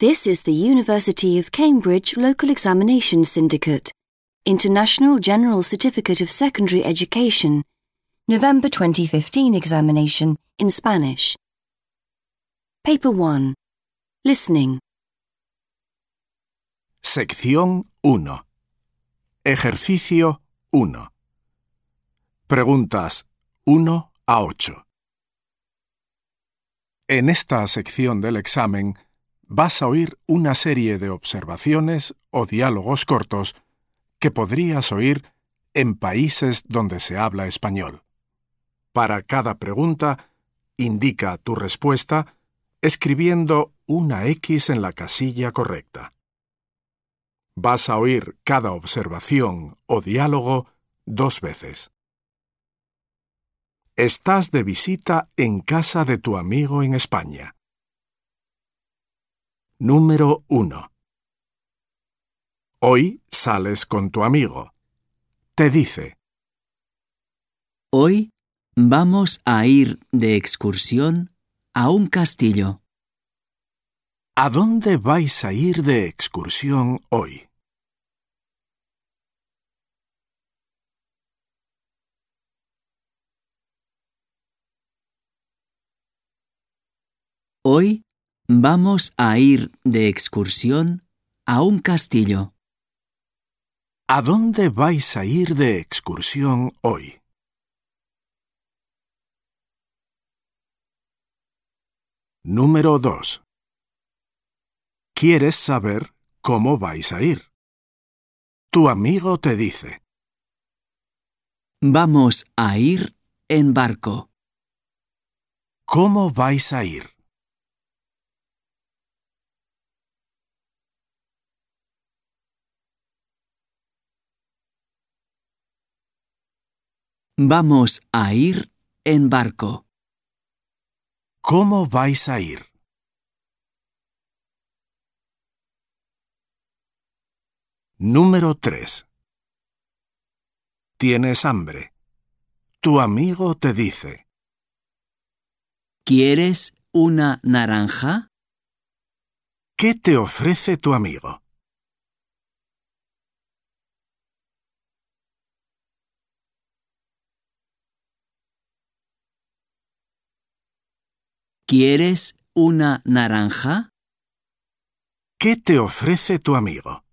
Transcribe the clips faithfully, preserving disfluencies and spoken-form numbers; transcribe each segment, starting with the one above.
This is the University of Cambridge Local Examination Syndicate, International General Certificate of Secondary Education, November twenty fifteen examination in Spanish. Paper one. Listening. Sección uno. Ejercicio uno. Preguntas uno a ocho. En esta sección del examen vas a oír una serie de observaciones o diálogos cortos que podrías oír en países donde se habla español. Para cada pregunta, indica tu respuesta escribiendo una X en la casilla correcta. Vas a oír cada observación o diálogo dos veces. Estás de visita en casa de tu amigo en España. Número uno. Hoy sales con tu amigo. Te dice: Hoy vamos a ir de excursión a un castillo. ¿A dónde vais a ir de excursión hoy? Hoy vamos a ir de excursión a un castillo. ¿A dónde vais a ir de excursión hoy? Número dos. ¿Quieres saber cómo vais a ir? Tu amigo te dice: Vamos a ir en barco. ¿Cómo vais a ir? Vamos a ir en barco. ¿Cómo vais a ir? Número tres. ¿Tienes hambre? Tu amigo te dice: ¿Quieres una naranja? ¿Qué te ofrece tu amigo? ¿Quieres una naranja? ¿Qué te ofrece tu amigo?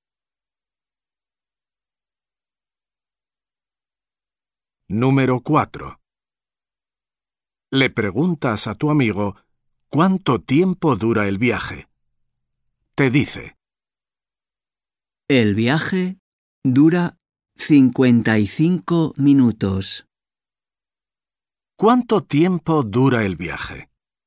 Número cuatro. Le preguntas a tu amigo cuánto tiempo dura el viaje. Te dice: El viaje dura cincuenta y cinco minutos. ¿Cuánto tiempo dura el viaje?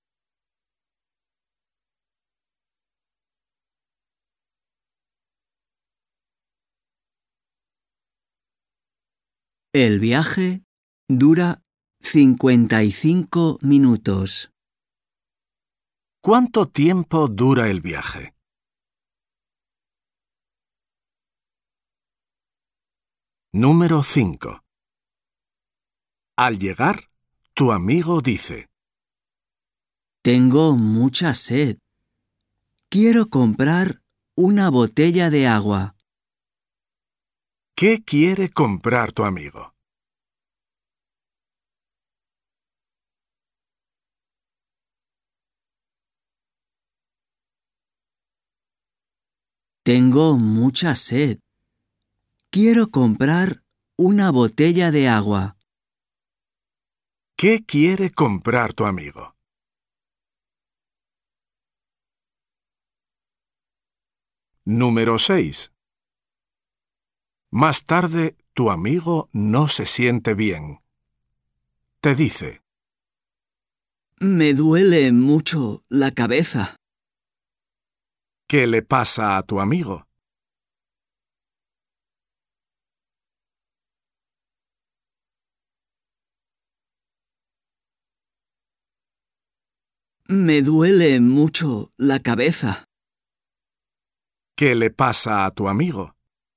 El viaje dura cincuenta y cinco minutos. ¿Cuánto tiempo dura el viaje? Número cinco. Al llegar, tu amigo dice: Tengo mucha sed. Quiero comprar una botella de agua. ¿Qué quiere comprar tu amigo? Tengo mucha sed. Quiero comprar una botella de agua. ¿Qué quiere comprar tu amigo? Número seis. Más tarde, tu amigo no se siente bien. Te dice: Me duele mucho la cabeza. ¿Qué le pasa a tu amigo? Me duele mucho la cabeza. ¿Qué le pasa a tu amigo?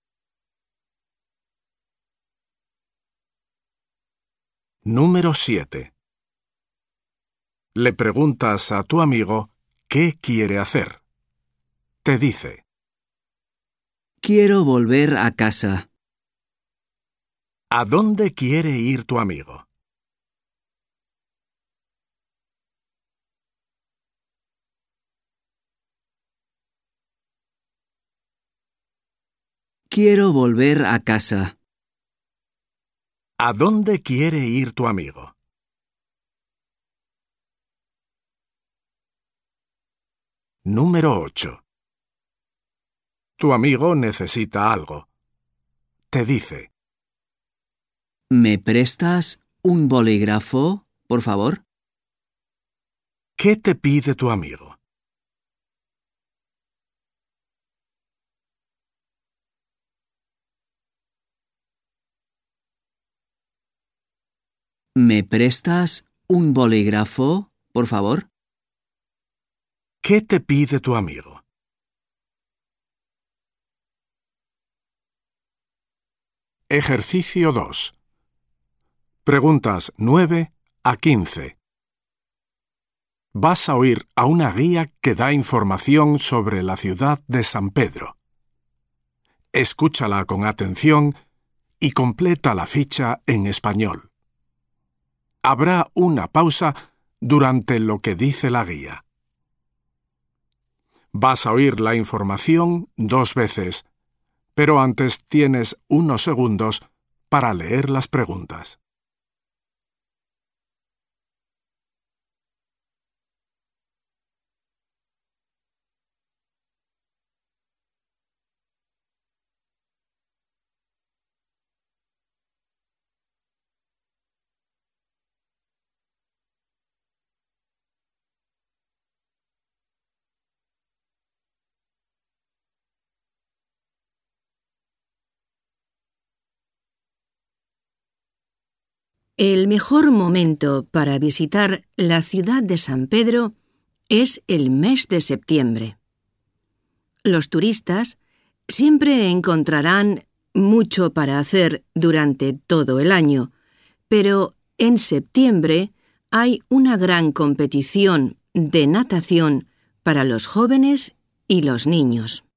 Número siete. Le preguntas a tu amigo qué quiere hacer. Te dice: Quiero volver a casa. ¿A dónde quiere ir tu amigo? Quiero volver a casa. ¿A dónde quiere ir tu amigo? Número ocho. Tu amigo necesita algo. Te dice: ¿Me prestas un bolígrafo, por favor? ¿Qué te pide tu amigo? ¿Me prestas un bolígrafo, por favor? ¿Qué te pide tu amigo? Ejercicio dos. Preguntas nueve a quince. Vas a oír a una guía que da información sobre la ciudad de San Pedro. Escúchala con atención y completa la ficha en español. Habrá una pausa durante lo que dice la guía. Vas a oír la información dos veces, pero antes tienes unos segundos para leer las preguntas. El mejor momento para visitar la ciudad de San Pedro es el mes de septiembre. Los turistas siempre encontrarán mucho para hacer durante todo el año, pero en septiembre hay una gran competición de natación para los jóvenes y los niños.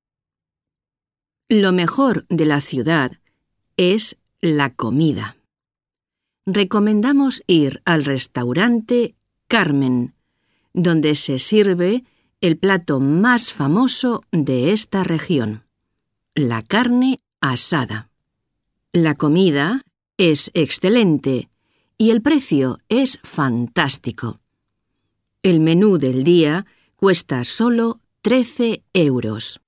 Lo mejor de la ciudad es la comida. Recomendamos ir al restaurante Carmen, donde se sirve el plato más famoso de esta región, la carne asada. La comida es excelente y el precio es fantástico. El menú del día cuesta solo trece euros.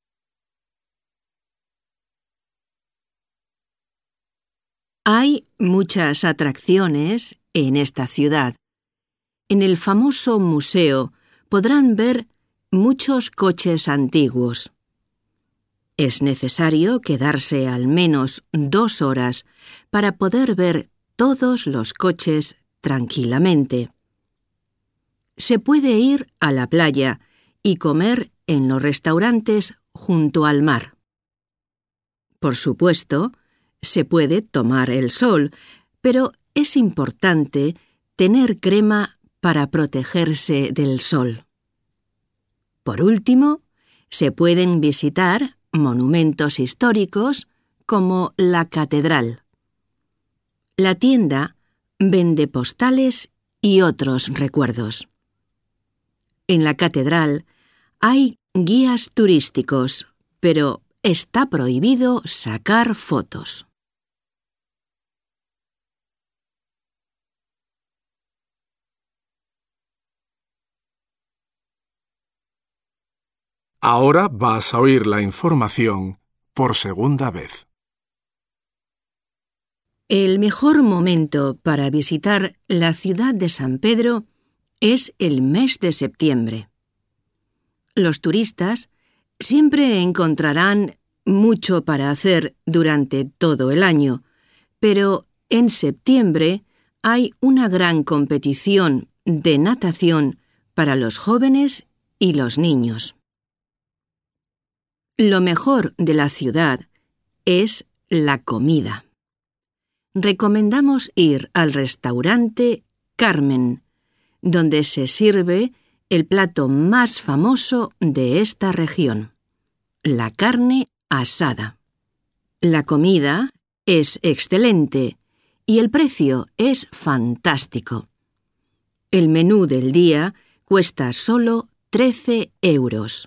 Hay muchas atracciones en esta ciudad. En el famoso museo podrán ver muchos coches antiguos. Es necesario quedarse al menos dos horas para poder ver todos los coches tranquilamente. Se puede ir a la playa y comer en los restaurantes junto al mar. Por supuesto, se puede tomar el sol, pero es importante tener crema para protegerse del sol. Por último, se pueden visitar monumentos históricos como la catedral. La tienda vende postales y otros recuerdos. En la catedral hay guías turísticos, pero está prohibido sacar fotos. Ahora vas a oír la información por segunda vez. El mejor momento para visitar la ciudad de San Pedro es el mes de septiembre. Los turistas siempre encontrarán mucho para hacer durante todo el año, pero en septiembre hay una gran competición de natación para los jóvenes y los niños. Lo mejor de la ciudad es la comida. Recomendamos ir al restaurante Carmen, donde se sirve el plato más famoso de esta región, la carne asada. La comida es excelente y el precio es fantástico. El menú del día cuesta solo trece euros.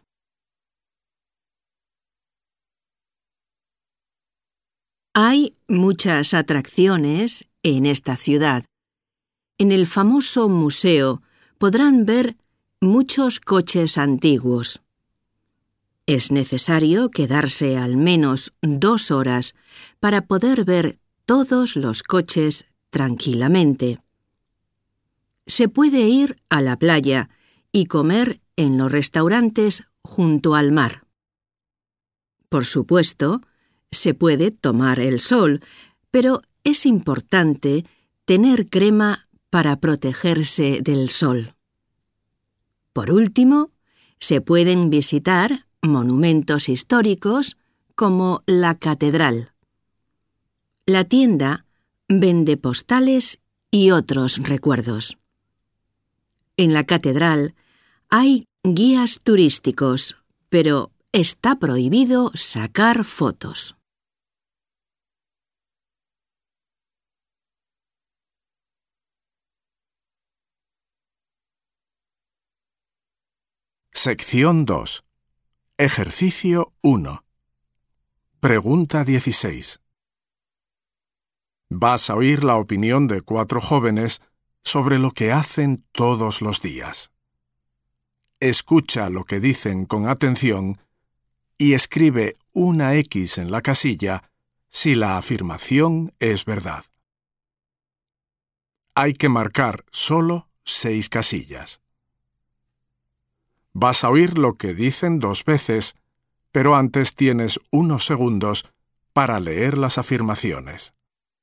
Hay muchas atracciones en esta ciudad. En el famoso museo podrán ver muchos coches antiguos. Es necesario quedarse al menos dos horas para poder ver todos los coches tranquilamente. Se puede ir a la playa y comer en los restaurantes junto al mar. Por supuesto, se puede tomar el sol, pero es importante tener crema para protegerse del sol. Por último, se pueden visitar monumentos históricos como la catedral. La tienda vende postales y otros recuerdos. En la catedral hay guías turísticos, pero está prohibido sacar fotos. Sección dos. Ejercicio uno. Pregunta dieciséis. Vas a oír la opinión de cuatro jóvenes sobre lo que hacen todos los días. Escucha lo que dicen con atención y escribe una X en la casilla si la afirmación es verdad. Hay que marcar solo seis casillas. Vas a oír lo que dicen dos veces, pero antes tienes unos segundos para leer las afirmaciones.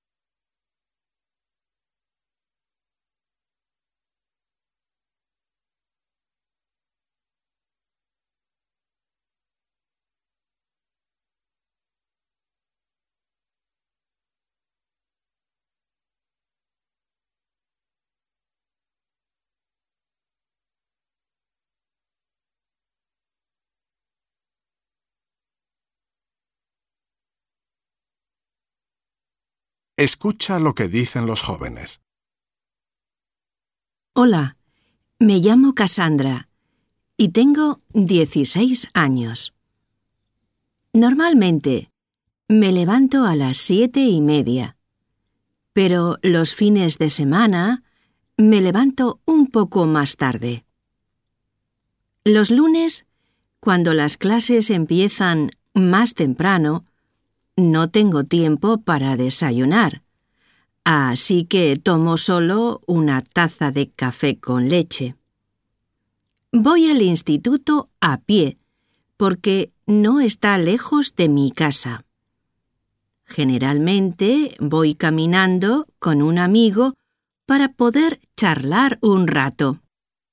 Escucha lo que dicen los jóvenes. Hola, me llamo Cassandra y tengo dieciséis años. Normalmente me levanto a las siete y media, pero los fines de semana me levanto un poco más tarde. Los lunes, cuando las clases empiezan más temprano, no tengo tiempo para desayunar, así que tomo solo una taza de café con leche. Voy al instituto a pie, porque no está lejos de mi casa. Generalmente voy caminando con un amigo para poder charlar un rato.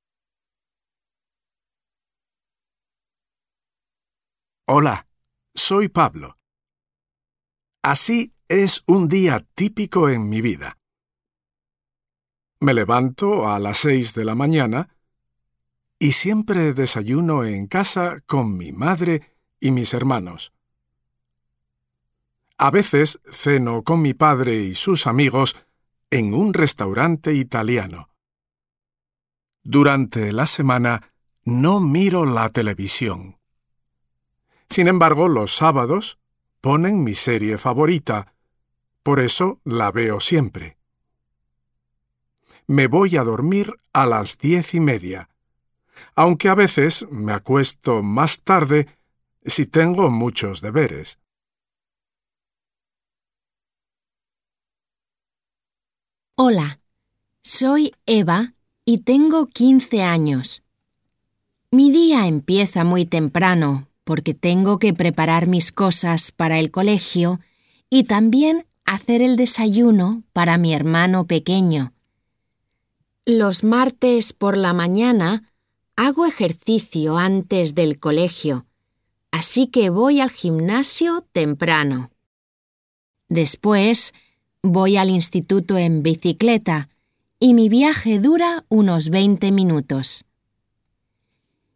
Hola, soy Pablo. Así es un día típico en mi vida. Me levanto a las seis de la mañana y siempre desayuno en casa con mi madre y mis hermanos. A veces ceno con mi padre y sus amigos en un restaurante italiano. Durante la semana no miro la televisión. Sin embargo, los sábados ponen mi serie favorita, por eso la veo siempre. Me voy a dormir a las diez y media, aunque a veces me acuesto más tarde si tengo muchos deberes. Hola, soy Eva y tengo quince años. Mi día empieza muy temprano porque tengo que preparar mis cosas para el colegio y también hacer el desayuno para mi hermano pequeño. Los martes por la mañana hago ejercicio antes del colegio, así que voy al gimnasio temprano. Después voy al instituto en bicicleta y mi viaje dura unos veinte minutos.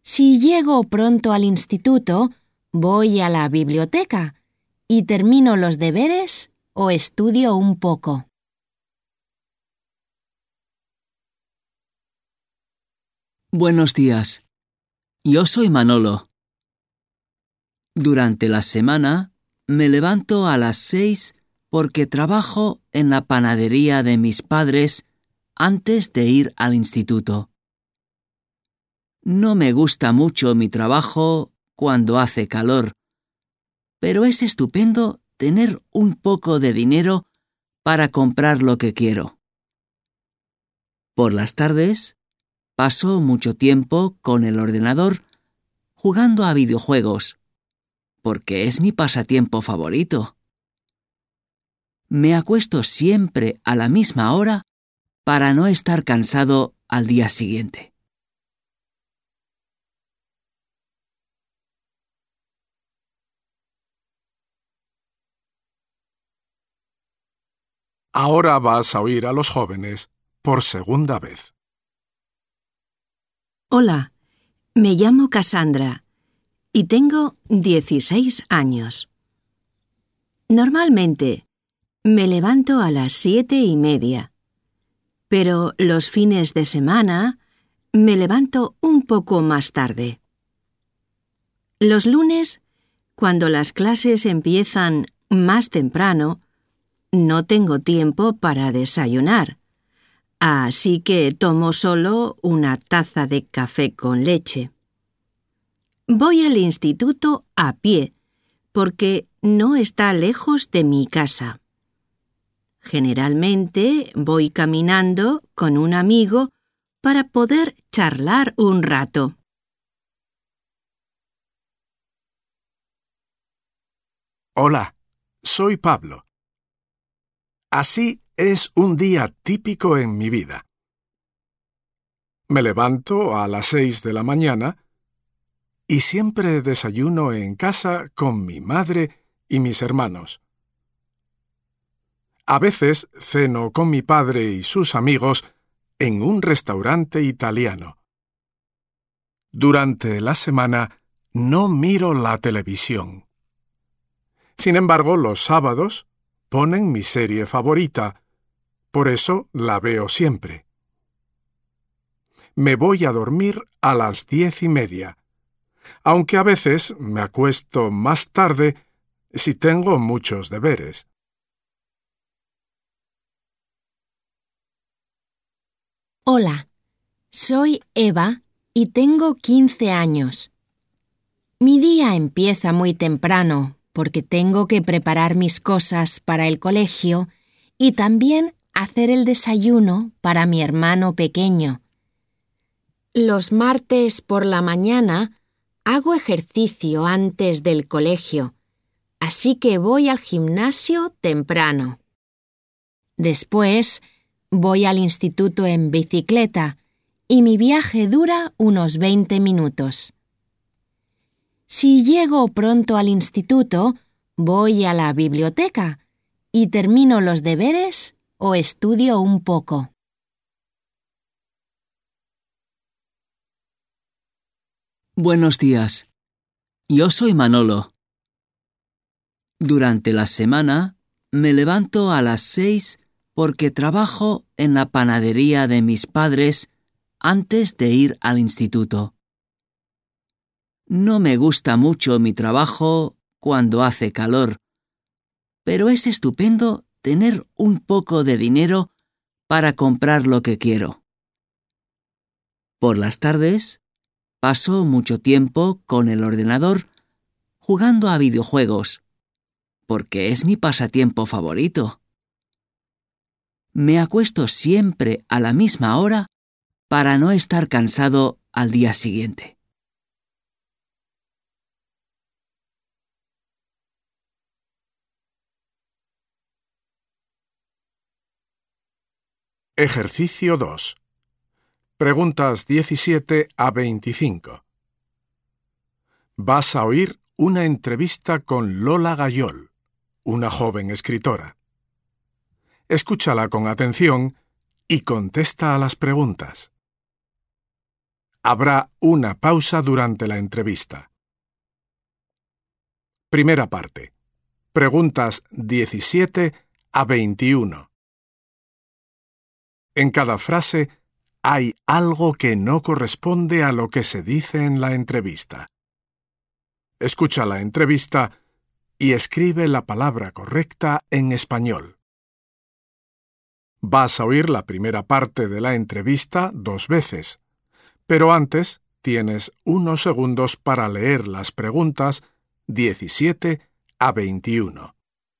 Si llego pronto al instituto, voy a la biblioteca y termino los deberes o estudio un poco. Buenos días. Yo soy Manolo. Durante la semana me levanto a las seis porque trabajo en la panadería de mis padres antes de ir al instituto. No me gusta mucho mi trabajo cuando hace calor, pero es estupendo tener un poco de dinero para comprar lo que quiero. Por las tardes, paso mucho tiempo con el ordenador jugando a videojuegos, porque es mi pasatiempo favorito. Me acuesto siempre a la misma hora para no estar cansado al día siguiente. Ahora vas a oír a los jóvenes por segunda vez. Hola, me llamo Cassandra y tengo dieciséis años. Normalmente me levanto a las siete y media, pero los fines de semana me levanto un poco más tarde. Los lunes, cuando las clases empiezan más temprano, no tengo tiempo para desayunar, así que tomo solo una taza de café con leche. Voy al instituto a pie, porque no está lejos de mi casa. Generalmente voy caminando con un amigo para poder charlar un rato. Hola, soy Pablo. Así es un día típico en mi vida. Me levanto a las seis de la mañana y siempre desayuno en casa con mi madre y mis hermanos. A veces ceno con mi padre y sus amigos en un restaurante italiano. Durante la semana no miro la televisión. Sin embargo, los sábados ponen mi serie favorita, por eso la veo siempre. Me voy a dormir a las diez y media, aunque a veces me acuesto más tarde si tengo muchos deberes. Hola, soy Eva y tengo quince años. Mi día empieza muy temprano porque tengo que preparar mis cosas para el colegio y también hacer el desayuno para mi hermano pequeño. Los martes por la mañana hago ejercicio antes del colegio, así que voy al gimnasio temprano. Después voy al instituto en bicicleta y mi viaje dura unos veinte minutos. Si llego pronto al instituto, voy a la biblioteca y termino los deberes o estudio un poco. Buenos días. Yo soy Manolo. Durante la semana me levanto a las seis porque trabajo en la panadería de mis padres antes de ir al instituto. No me gusta mucho mi trabajo cuando hace calor, pero es estupendo tener un poco de dinero para comprar lo que quiero. Por las tardes, paso mucho tiempo con el ordenador jugando a videojuegos, porque es mi pasatiempo favorito. Me acuesto siempre a la misma hora para no estar cansado al día siguiente. Ejercicio dos. Preguntas diecisiete a veinticinco. Vas a oír una entrevista con Lola Gayol, una joven escritora. Escúchala con atención y contesta a las preguntas. Habrá una pausa durante la entrevista. Primera parte. Preguntas diecisiete a veintiuno. En cada frase hay algo que no corresponde a lo que se dice en la entrevista. Escucha la entrevista y escribe la palabra correcta en español. Vas a oír la primera parte de la entrevista dos veces, pero antes tienes unos segundos para leer las preguntas diecisiete a veintiuno.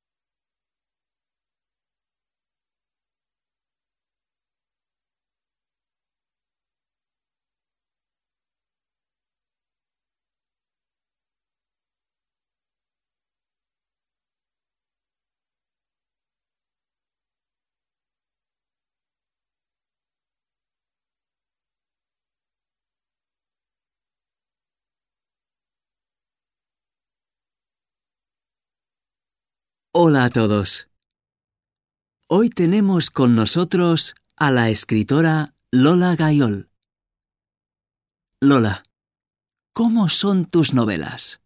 Hola a todos. Hoy tenemos con nosotros a la escritora Lola Gayol. Lola, ¿cómo son tus novelas?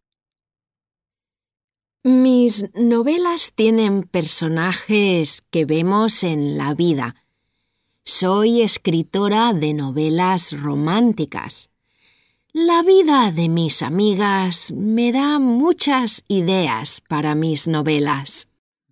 Mis novelas tienen personajes que vemos en la vida. Soy escritora de novelas románticas. La vida de mis amigas me da muchas ideas para mis novelas.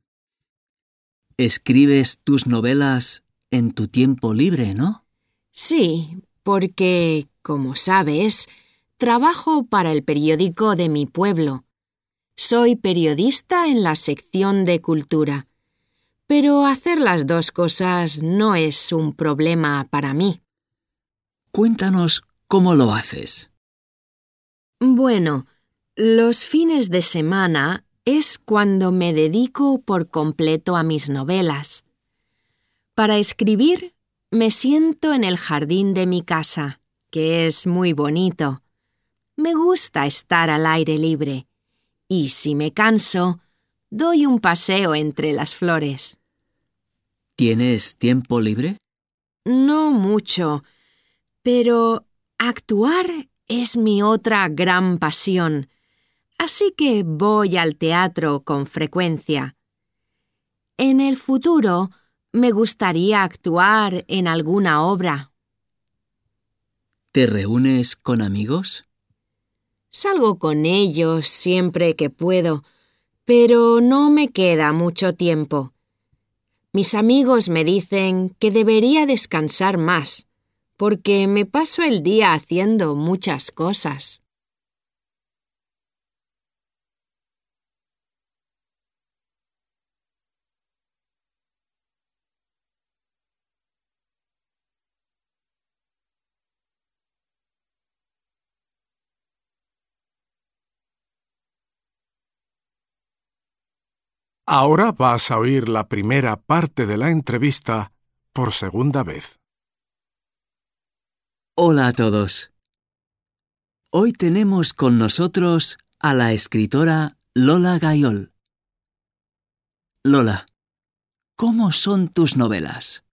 Escribes tus novelas en tu tiempo libre, ¿no? Sí, porque, como sabes, trabajo para el periódico de mi pueblo. Soy periodista en la sección de cultura, pero hacer las dos cosas no es un problema para mí. Cuéntanos cómo lo haces. Bueno, los fines de semana es cuando me dedico por completo a mis novelas. Para escribir, me siento en el jardín de mi casa, que es muy bonito. Me gusta estar al aire libre, y si me canso, doy un paseo entre las flores. ¿Tienes tiempo libre? No mucho, pero actuar es mi otra gran pasión, así que voy al teatro con frecuencia. En el futuro me gustaría actuar en alguna obra. ¿Te reúnes con amigos? Salgo con ellos siempre que puedo, pero no me queda mucho tiempo. Mis amigos me dicen que debería descansar más, porque me paso el día haciendo muchas cosas. Ahora vas a oír la primera parte de la entrevista por segunda vez. Hola a todos. Hoy tenemos con nosotros a la escritora Lola Gayol. Lola, ¿cómo son tus novelas?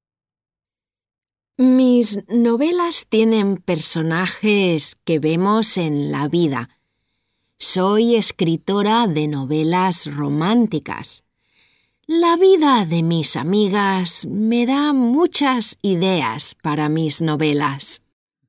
Mis novelas tienen personajes que vemos en la vida. Soy escritora de novelas románticas. La vida de mis amigas me da muchas ideas para mis novelas.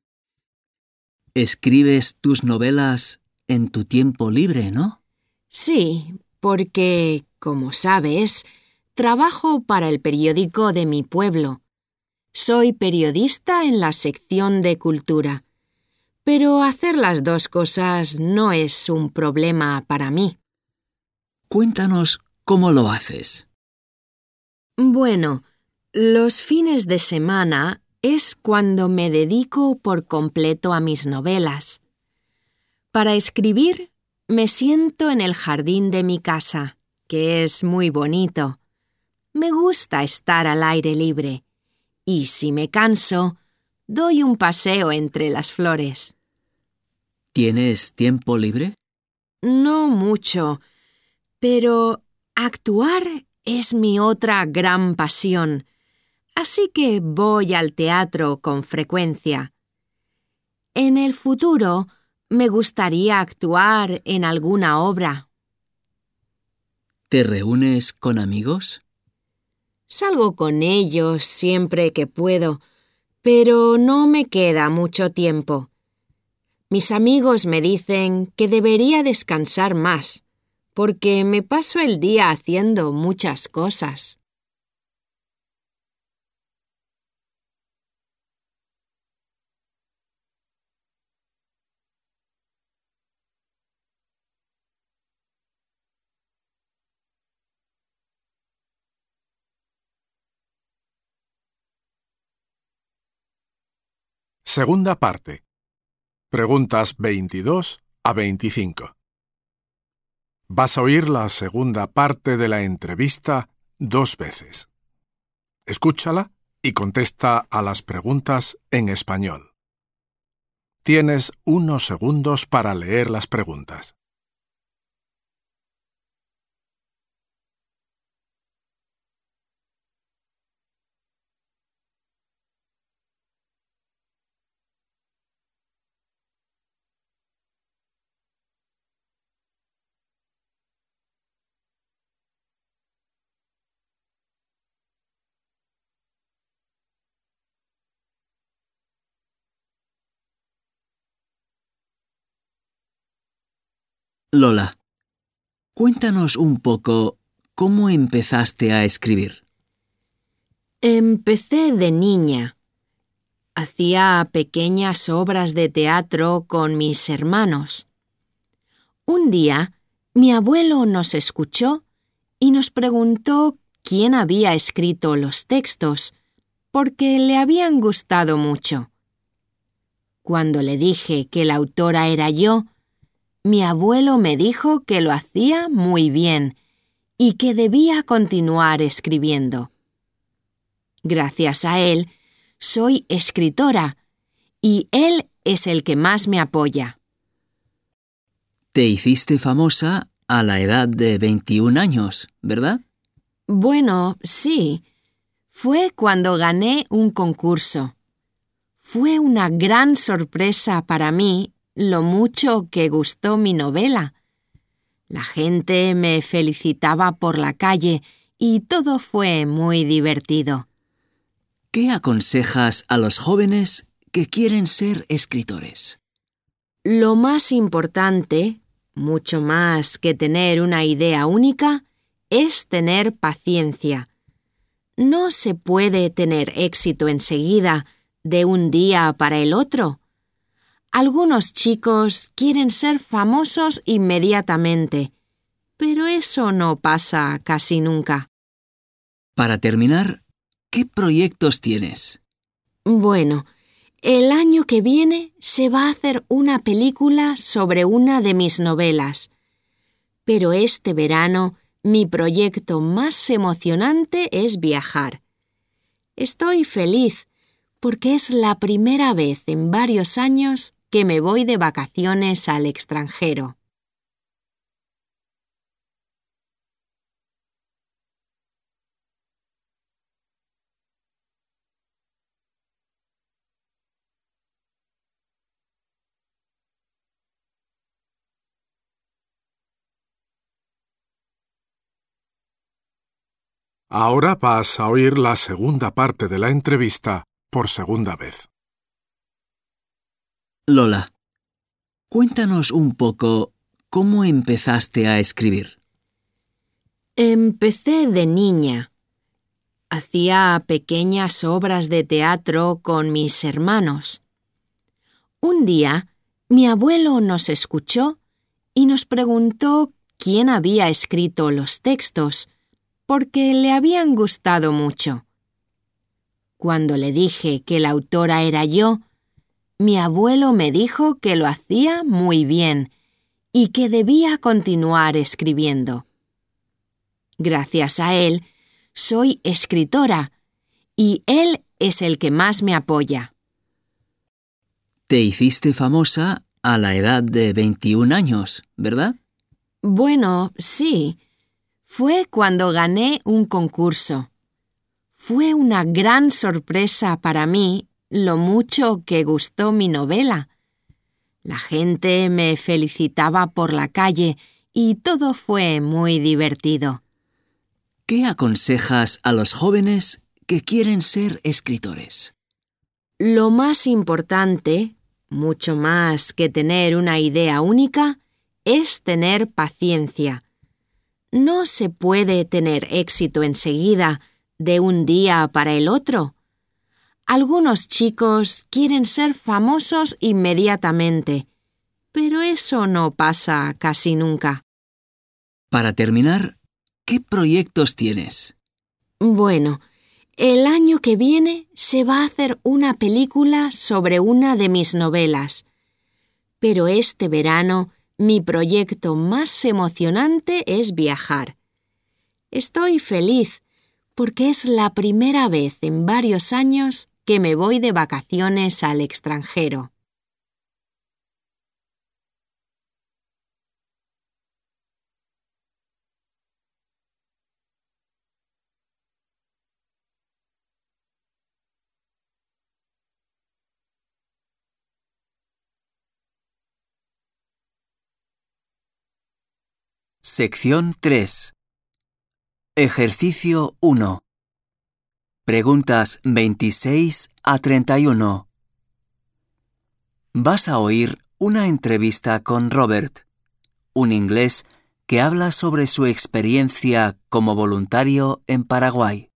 Escribes tus novelas en tu tiempo libre, ¿no? Sí, porque, como sabes, trabajo para el periódico de mi pueblo. Soy periodista en la sección de cultura, pero hacer las dos cosas no es un problema para mí. Cuéntanos cómo lo haces. Bueno, los fines de semana es cuando me dedico por completo a mis novelas. Para escribir, me siento en el jardín de mi casa, que es muy bonito. Me gusta estar al aire libre, y si me canso, doy un paseo entre las flores. ¿Tienes tiempo libre? No mucho, pero actuar es mi otra gran pasión, así que voy al teatro con frecuencia. En el futuro me gustaría actuar en alguna obra. ¿Te reúnes con amigos? Salgo con ellos siempre que puedo, pero no me queda mucho tiempo. Mis amigos me dicen que debería descansar más, porque me paso el día haciendo muchas cosas. Segunda parte. Preguntas veintidós a veinticinco. Vas a oír la segunda parte de la entrevista dos veces. Escúchala y contesta a las preguntas en español. Tienes unos segundos para leer las preguntas. Lola, cuéntanos un poco cómo empezaste a escribir. Empecé de niña. Hacía pequeñas obras de teatro con mis hermanos. Un día, mi abuelo nos escuchó y nos preguntó quién había escrito los textos, porque le habían gustado mucho. Cuando le dije que la autora era yo, mi abuelo me dijo que lo hacía muy bien y que debía continuar escribiendo. Gracias a él, soy escritora y él es el que más me apoya. Te hiciste famosa a la edad de veintiún años, ¿verdad? Bueno, sí. Fue cuando gané un concurso. Fue una gran sorpresa para mí lo mucho que gustó mi novela. La gente me felicitaba por la calle y todo fue muy divertido. ¿Qué aconsejas a los jóvenes que quieren ser escritores? Lo más importante, mucho más que tener una idea única, es tener paciencia. No se puede tener éxito enseguida, de un día para el otro. Algunos chicos quieren ser famosos inmediatamente, pero eso no pasa casi nunca. Para terminar, ¿qué proyectos tienes? Bueno, el año que viene se va a hacer una película sobre una de mis novelas. Pero este verano, mi proyecto más emocionante es viajar. Estoy feliz porque es la primera vez en varios años que me voy de vacaciones al extranjero. Ahora vas a oír la segunda parte de la entrevista por segunda vez. Lola, cuéntanos un poco cómo empezaste a escribir. Empecé de niña. Hacía pequeñas obras de teatro con mis hermanos. Un día, mi abuelo nos escuchó y nos preguntó quién había escrito los textos, porque le habían gustado mucho. Cuando le dije que la autora era yo, mi abuelo me dijo que lo hacía muy bien y que debía continuar escribiendo. Gracias a él, soy escritora y él es el que más me apoya. Te hiciste famosa a la edad de veintiún años, ¿verdad? Bueno, sí. Fue cuando gané un concurso. Fue una gran sorpresa para mí lo mucho que gustó mi novela. La gente me felicitaba por la calle y todo fue muy divertido. ¿Qué aconsejas a los jóvenes que quieren ser escritores? Lo más importante, mucho más que tener una idea única, es tener paciencia. No se puede tener éxito enseguida, de un día para el otro. Algunos chicos quieren ser famosos inmediatamente, pero eso no pasa casi nunca. Para terminar, ¿qué proyectos tienes? Bueno, el año que viene se va a hacer una película sobre una de mis novelas. Pero este verano mi proyecto más emocionante es viajar. Estoy feliz porque es la primera vez en varios años que me voy de vacaciones al extranjero. Sección tres. Ejercicio uno. Preguntas veintiséis a treinta y uno. Vas a oír una entrevista con Robert, un inglés que habla sobre su experiencia como voluntario en Paraguay.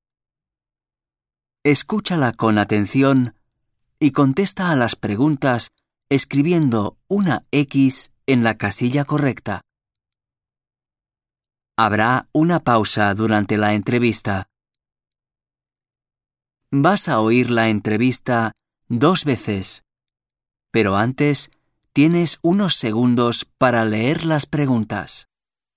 Escúchala con atención y contesta a las preguntas escribiendo una X en la casilla correcta. Habrá una pausa durante la entrevista. Vas a oír la entrevista dos veces, pero antes tienes unos segundos para leer las preguntas.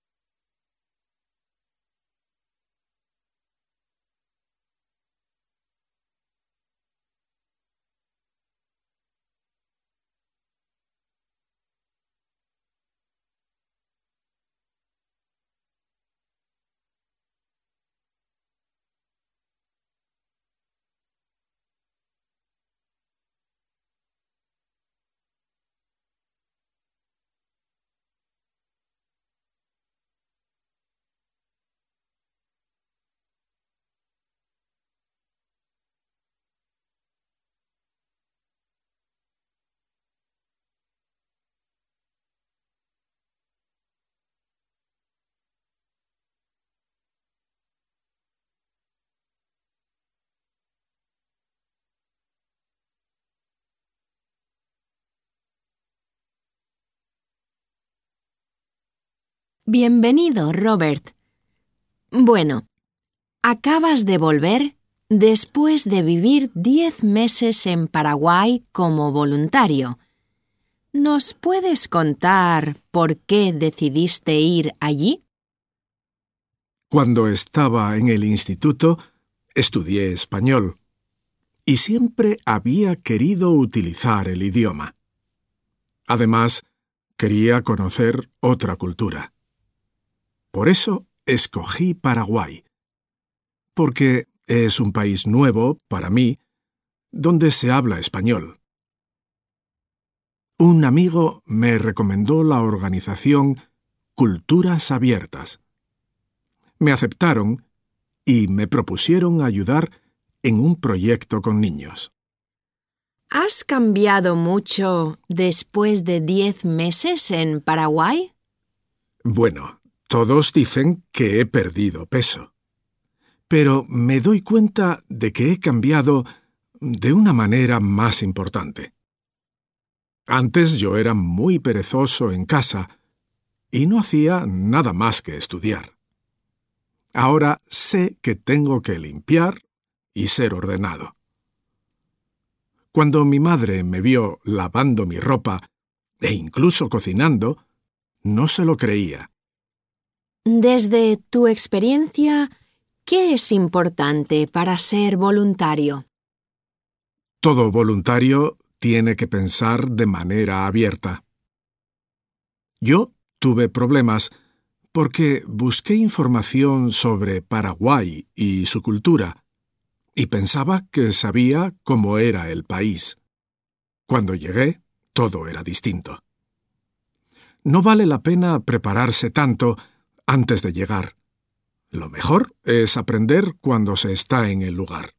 Bienvenido, Robert. Bueno, acabas de volver después de vivir diez meses en Paraguay como voluntario. ¿Nos puedes contar por qué decidiste ir allí? Cuando estaba en el instituto, estudié español y siempre había querido utilizar el idioma. Además, quería conocer otra cultura. Por eso escogí Paraguay, porque es un país nuevo para mí, donde se habla español. Un amigo me recomendó la organización Culturas Abiertas. Me aceptaron y me propusieron ayudar en un proyecto con niños. ¿Has cambiado mucho después de diez meses en Paraguay? Bueno, todos dicen que he perdido peso, pero me doy cuenta de que he cambiado de una manera más importante. Antes yo era muy perezoso en casa y no hacía nada más que estudiar. Ahora sé que tengo que limpiar y ser ordenado. Cuando mi madre me vio lavando mi ropa e incluso cocinando, no se lo creía. Desde tu experiencia, ¿qué es importante para ser voluntario? Todo voluntario tiene que pensar de manera abierta. Yo tuve problemas porque busqué información sobre Paraguay y su cultura, y pensaba que sabía cómo era el país. Cuando llegué, todo era distinto. No vale la pena prepararse tanto antes de llegar. Lo mejor es aprender cuando se está en el lugar.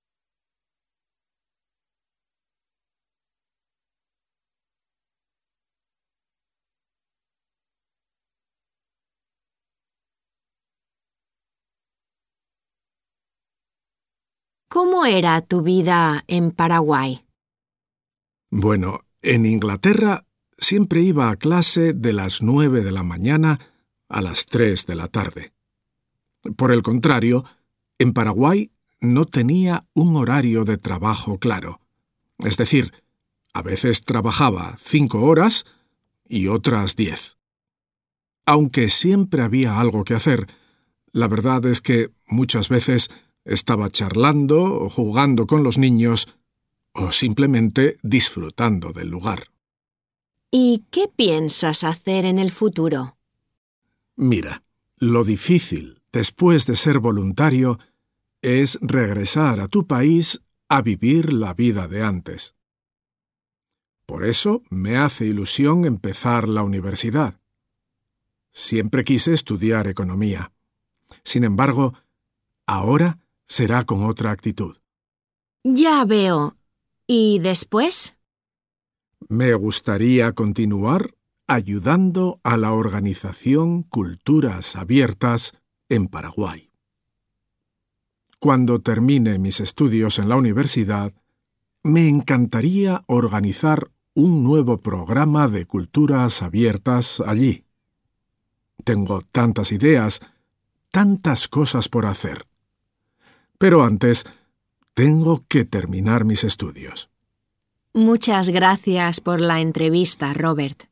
¿Cómo era tu vida en Paraguay? Bueno, en Inglaterra siempre iba a clase de las nueve de la mañana a las tres de la tarde. Por el contrario, en Paraguay no tenía un horario de trabajo claro. Es decir, a veces trabajaba cinco horas y otras diez. Aunque siempre había algo que hacer, la verdad es que muchas veces estaba charlando o jugando con los niños o simplemente disfrutando del lugar. ¿Y qué piensas hacer en el futuro? Mira, lo difícil después de ser voluntario es regresar a tu país a vivir la vida de antes. Por eso me hace ilusión empezar la universidad. Siempre quise estudiar economía. Sin embargo, ahora será con otra actitud. Ya veo. ¿Y después? Me gustaría continuar ayudando a la organización Culturas Abiertas en Paraguay. Cuando termine mis estudios en la universidad, me encantaría organizar un nuevo programa de culturas abiertas allí. Tengo tantas ideas, tantas cosas por hacer. Pero antes, tengo que terminar mis estudios. Muchas gracias por la entrevista, Robert.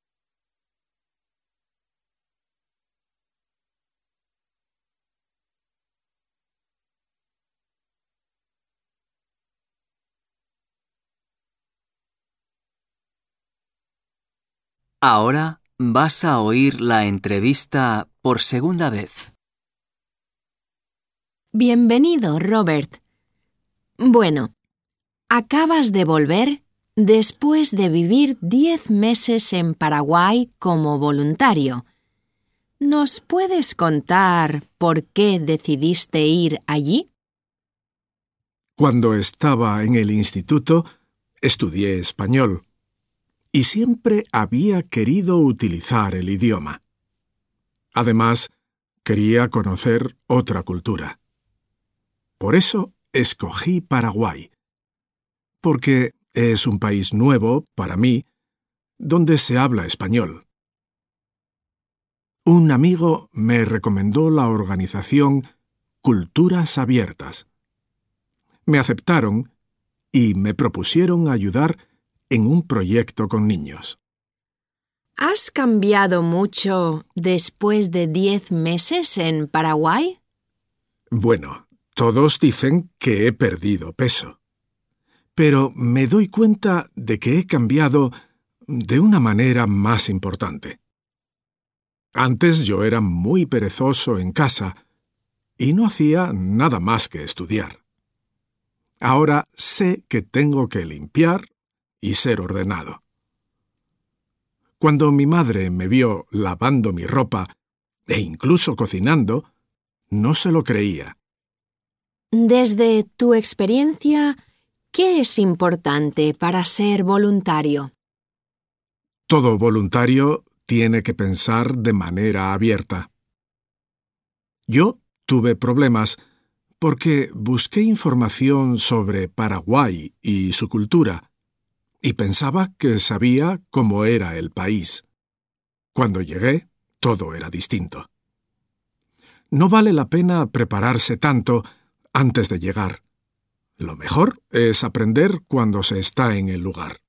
Ahora vas a oír la entrevista por segunda vez. Bienvenido, Robert. Bueno, acabas de volver después de vivir diez meses en Paraguay como voluntario. ¿Nos puedes contar por qué decidiste ir allí? Cuando estaba en el instituto, estudié español y siempre había querido utilizar el idioma. Además, quería conocer otra cultura. Por eso escogí Paraguay, porque es un país nuevo para mí, donde se habla español. Un amigo me recomendó la organización Culturas Abiertas. Me aceptaron y me propusieron ayudar en un proyecto con niños. ¿Has cambiado mucho después de diez meses en Paraguay? Bueno, todos dicen que he perdido peso. Pero me doy cuenta de que he cambiado de una manera más importante. Antes yo era muy perezoso en casa y no hacía nada más que estudiar. Ahora sé que tengo que limpiar y ser ordenado. Cuando mi madre me vio lavando mi ropa e incluso cocinando, no se lo creía. Desde tu experiencia, ¿qué es importante para ser voluntario? Todo voluntario tiene que pensar de manera abierta. Yo tuve problemas porque busqué información sobre Paraguay y su cultura y pensaba que sabía cómo era el país. Cuando llegué, todo era distinto. No vale la pena prepararse tanto antes de llegar. Lo mejor es aprender cuando se está en el lugar.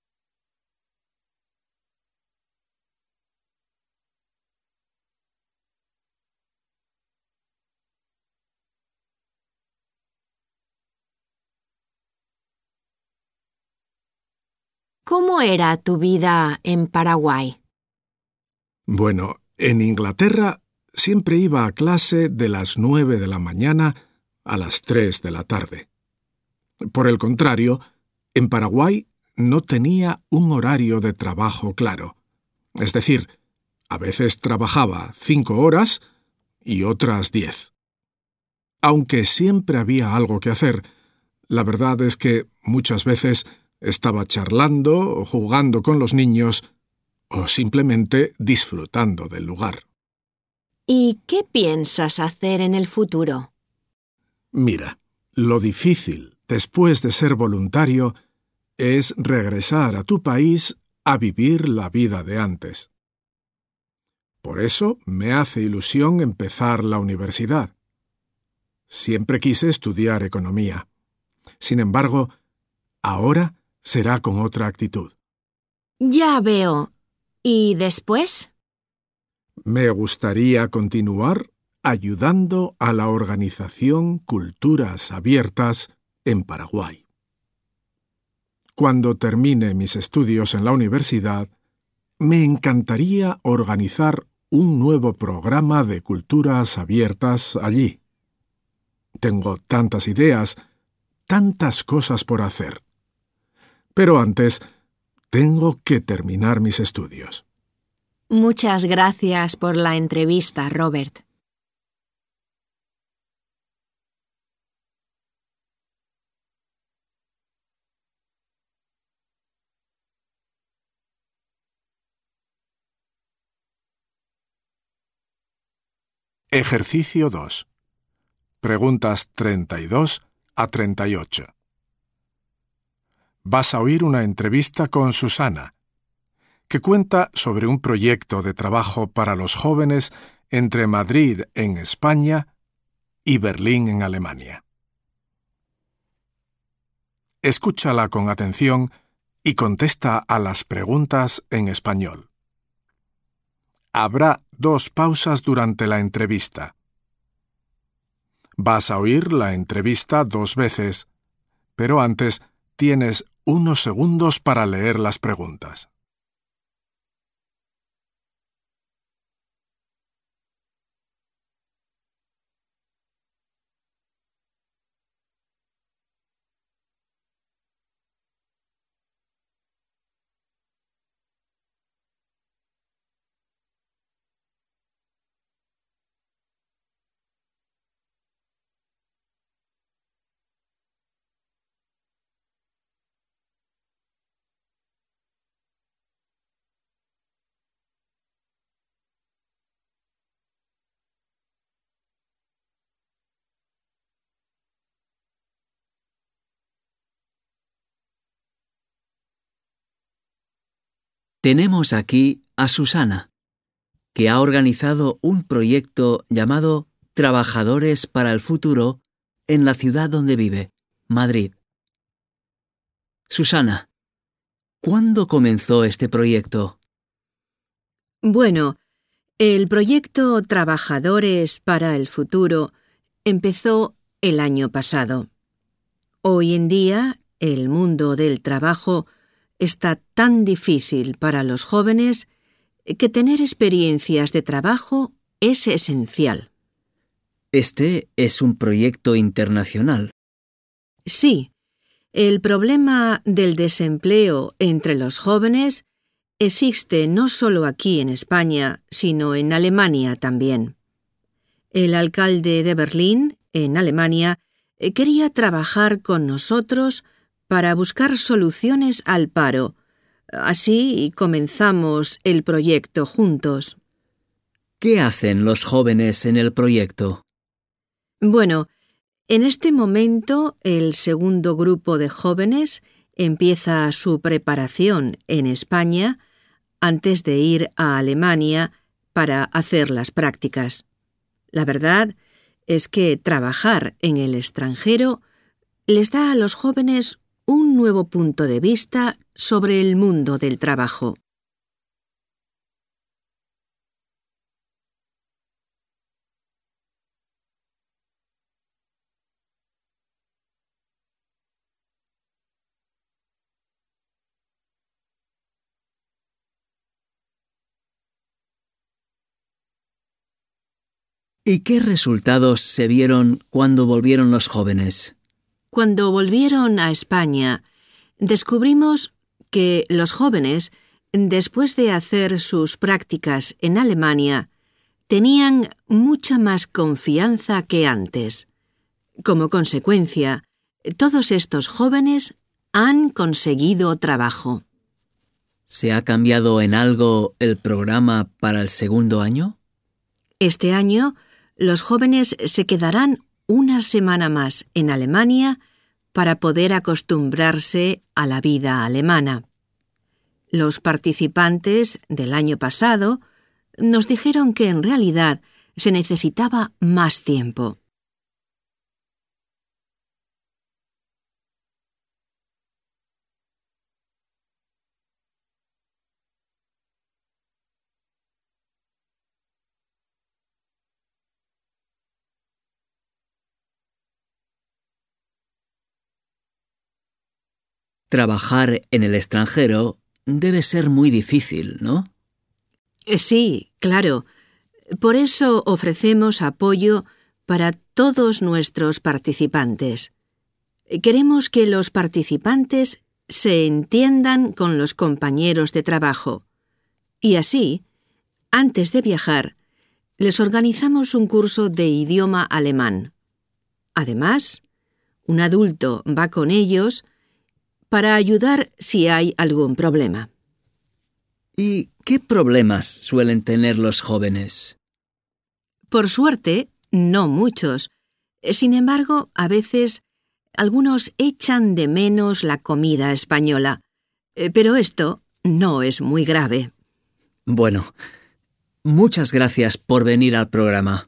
¿Cómo era tu vida en Paraguay? Bueno, en Inglaterra siempre iba a clase de las nueve de la mañana a las tres de la tarde. Por el contrario, en Paraguay no tenía un horario de trabajo claro. Es decir, a veces trabajaba cinco horas y otras diez. Aunque siempre había algo que hacer, la verdad es que muchas veces estaba charlando o jugando con los niños o simplemente disfrutando del lugar. ¿Y qué piensas hacer en el futuro? Mira, lo difícil después de ser voluntario es regresar a tu país a vivir la vida de antes. Por eso me hace ilusión empezar la universidad. Siempre quise estudiar economía. Sin embargo, ahora será con otra actitud. Ya veo. ¿Y después? Me gustaría continuar ayudando a la organización Culturas Abiertas en Paraguay. Cuando termine mis estudios en la universidad, me encantaría organizar un nuevo programa de culturas abiertas allí. Tengo tantas ideas, tantas cosas por hacer. Pero antes, tengo que terminar mis estudios. Muchas gracias por la entrevista, Robert. Ejercicio dos. Preguntas treinta y dos a treinta y ocho. Vas a oír una entrevista con Susana, que cuenta sobre un proyecto de trabajo para los jóvenes entre Madrid, en España, y Berlín, en Alemania. Escúchala con atención y contesta a las preguntas en español. Habrá dos pausas durante la entrevista. Vas a oír la entrevista dos veces, pero antes tienes unos segundos para leer las preguntas. Tenemos aquí a Susana, que ha organizado un proyecto llamado Trabajadores para el Futuro en la ciudad donde vive, Madrid. Susana, ¿cuándo comenzó este proyecto? Bueno, el proyecto Trabajadores para el Futuro empezó el año pasado. Hoy en día, el mundo del trabajo está tan difícil para los jóvenes que tener experiencias de trabajo es esencial. Este es un proyecto internacional. Sí, el problema del desempleo entre los jóvenes existe no solo aquí en España, sino en Alemania también. El alcalde de Berlín, en Alemania, quería trabajar con nosotros para buscar soluciones al paro. Así comenzamos el proyecto juntos. ¿Qué hacen los jóvenes en el proyecto? Bueno, en este momento el segundo grupo de jóvenes empieza su preparación en España antes de ir a Alemania para hacer las prácticas. La verdad es que trabajar en el extranjero les da a los jóvenes un nuevo punto de vista sobre el mundo del trabajo. ¿Y qué resultados se vieron cuando volvieron los jóvenes? Cuando volvieron a España, descubrimos que los jóvenes, después de hacer sus prácticas en Alemania, tenían mucha más confianza que antes. Como consecuencia, todos estos jóvenes han conseguido trabajo. ¿Se ha cambiado en algo el programa para el segundo año? Este año, los jóvenes se quedarán una semana más en Alemania para poder acostumbrarse a la vida alemana. Los participantes del año pasado nos dijeron que en realidad se necesitaba más tiempo. Trabajar en el extranjero debe ser muy difícil, ¿no? Sí, claro. Por eso ofrecemos apoyo para todos nuestros participantes. Queremos que los participantes se entiendan con los compañeros de trabajo. Y así, antes de viajar, les organizamos un curso de idioma alemán. Además, un adulto va con ellos para ayudar si hay algún problema. ¿Y qué problemas suelen tener los jóvenes? Por suerte, no muchos. Sin embargo, a veces algunos echan de menos la comida española. Pero esto no es muy grave. Bueno, muchas gracias por venir al programa.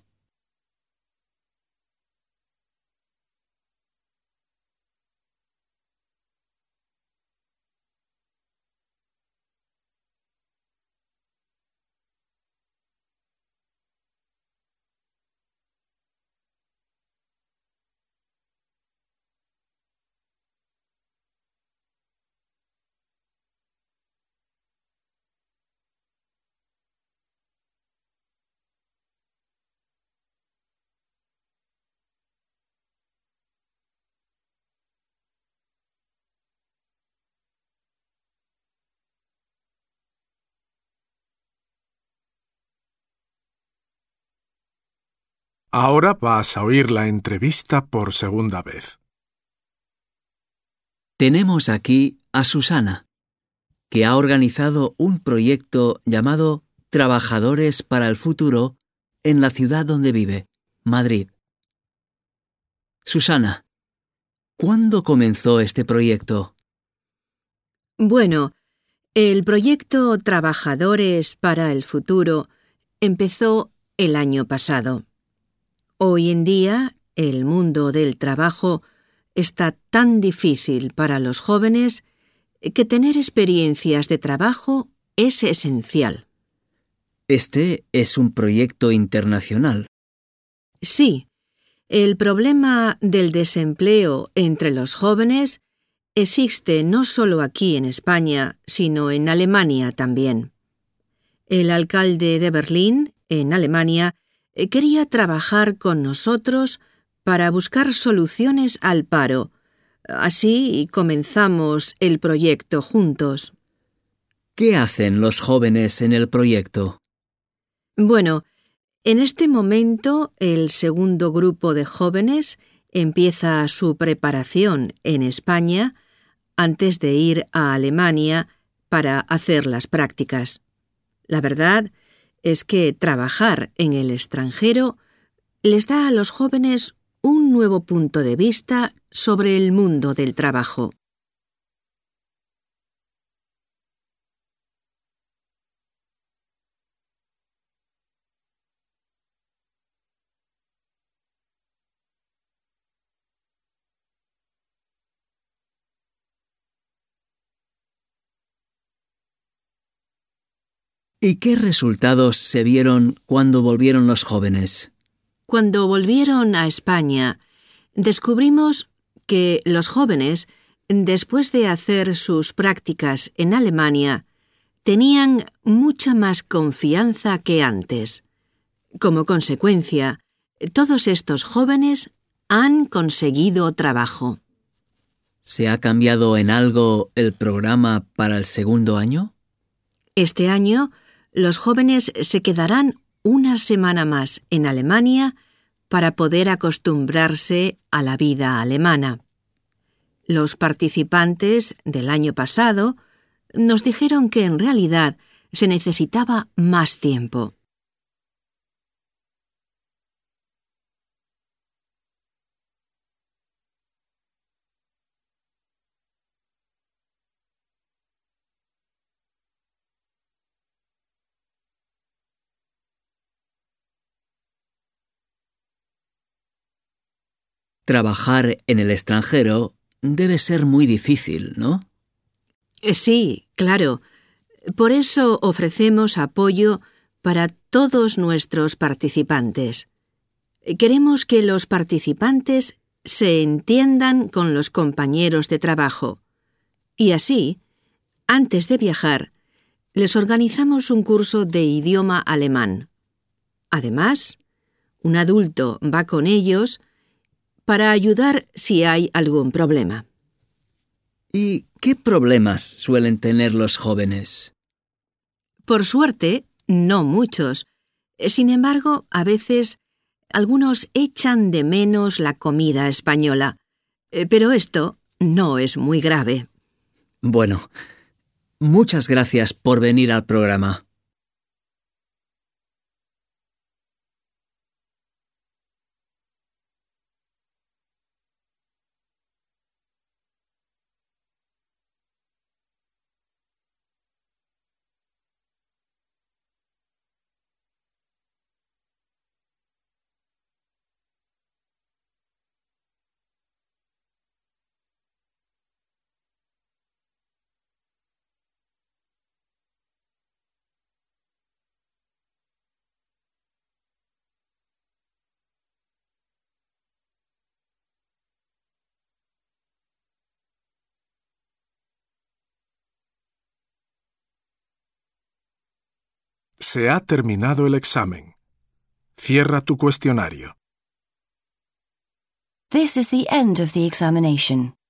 Ahora vas a oír la entrevista por segunda vez. Tenemos aquí a Susana, que ha organizado un proyecto llamado Trabajadores para el Futuro en la ciudad donde vive, Madrid. Susana, ¿cuándo comenzó este proyecto? Bueno, el proyecto Trabajadores para el Futuro empezó el año pasado. Hoy en día, el mundo del trabajo está tan difícil para los jóvenes que tener experiencias de trabajo es esencial. Este es un proyecto internacional. Sí, el problema del desempleo entre los jóvenes existe no solo aquí en España, sino en Alemania también. El alcalde de Berlín, en Alemania, quería trabajar con nosotros para buscar soluciones al paro. Así comenzamos el proyecto juntos. ¿Qué hacen los jóvenes en el proyecto? Bueno, en este momento el segundo grupo de jóvenes empieza su preparación en España antes de ir a Alemania para hacer las prácticas. La verdad es que trabajar en el extranjero les da a los jóvenes un nuevo punto de vista sobre el mundo del trabajo. ¿Y qué resultados se vieron cuando volvieron los jóvenes? Cuando volvieron a España, descubrimos que los jóvenes, después de hacer sus prácticas en Alemania, tenían mucha más confianza que antes. Como consecuencia, todos estos jóvenes han conseguido trabajo. ¿Se ha cambiado en algo el programa para el segundo año? Este año, los jóvenes se quedarán una semana más en Alemania para poder acostumbrarse a la vida alemana. Los participantes del año pasado nos dijeron que en realidad se necesitaba más tiempo. Trabajar en el extranjero debe ser muy difícil, ¿no? Sí, claro. Por eso ofrecemos apoyo para todos nuestros participantes. Queremos que los participantes se entiendan con los compañeros de trabajo. Y así, antes de viajar, les organizamos un curso de idioma alemán. Además, un adulto va con ellos para ayudar si hay algún problema. ¿Y qué problemas suelen tener los jóvenes? Por suerte, no muchos. Sin embargo, a veces algunos echan de menos la comida española. Pero esto no es muy grave. Bueno, muchas gracias por venir al programa. Se ha terminado el examen. Cierra tu cuestionario. This is the end of the examination.